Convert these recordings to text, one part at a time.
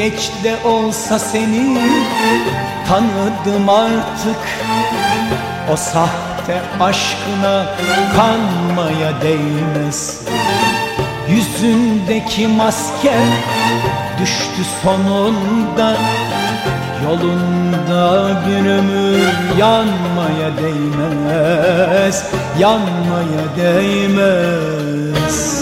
geç de olsa seni tanıdım artık. O sahte aşkına kanmaya değmez. Yüzündeki maske düştü sonunda. Yolunda bir ömür yanmaya değmez, yanmaya değmez.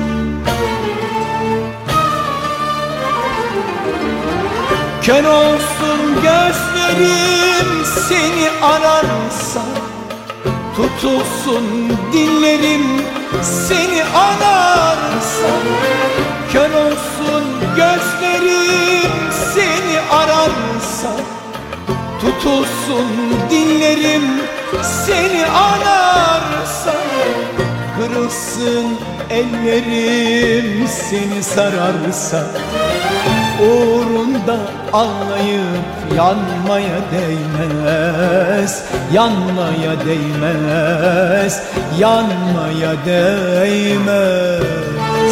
Kör olsun gözlerim seni ararsa, tutulsun dillerim seni anarsa. Kör olsun gözlerim seni ararsa, tutulsun dillerim seni anarsa. Kırılsın ellerim seni sararsa, uğrunda ağlayıp yanmaya değmez, yanmaya değmez, yanmaya değmez.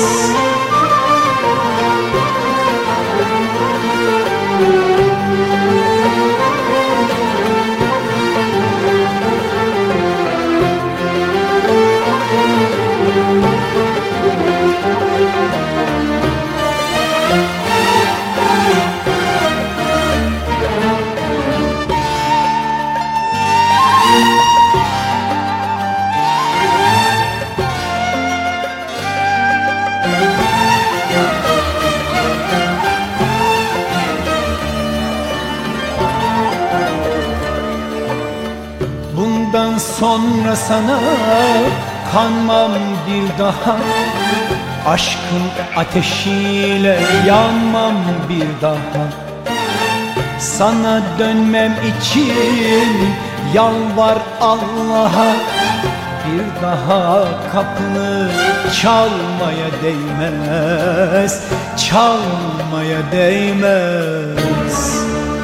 Bundan sonra sana kanmam bir daha. Aşkın ateşiyle yanmam bir daha. Sana dönmem için yalvar Allah'a. Bir daha kapını çalmaya değmez, çalmaya değmez.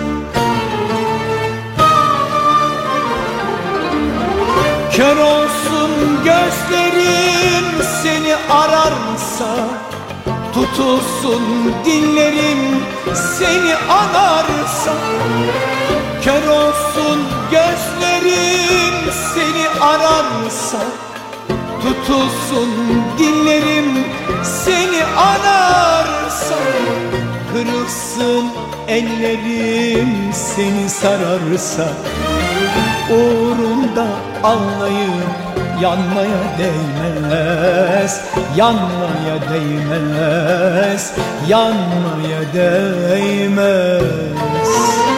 Kör olsun gözlerim seni ararsa, tutulsun dillerim seni anarsa. Kör olsun gözlerim seni ararsa, tutulsun dillerim seni anarsa. Kırılsın ellerim seni sararsa, uğrunda ağlayıp yanmaya değmez, yanmaya değmez, yanmaya değmez.